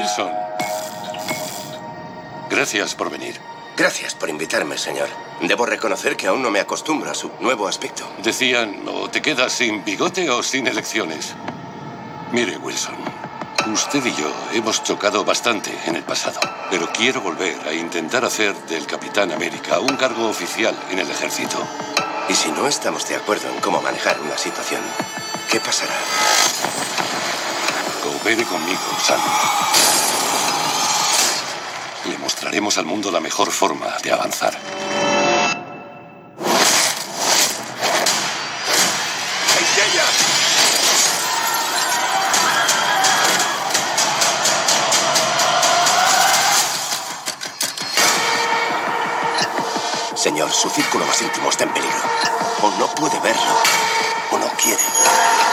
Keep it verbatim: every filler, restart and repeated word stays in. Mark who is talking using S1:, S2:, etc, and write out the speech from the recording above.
S1: Wilson. Gracias por venir.
S2: Gracias por invitarme, señor. Debo reconocer que aún no me acostumbro a su nuevo aspecto.
S1: Decían, o te quedas sin bigote o sin elecciones. Mire, Wilson, usted y yo hemos chocado bastante en el pasado, pero quiero volver a intentar hacer del Capitán América un cargo oficial en el ejército.
S2: Y si no estamos de acuerdo en cómo manejar una situación, ¿qué pasará?
S1: Coopere conmigo, Sam. Le mostraremos al mundo la mejor forma de avanzar.
S2: Señor, su círculo más íntimo está en peligro. O no puede verlo, o no quiere.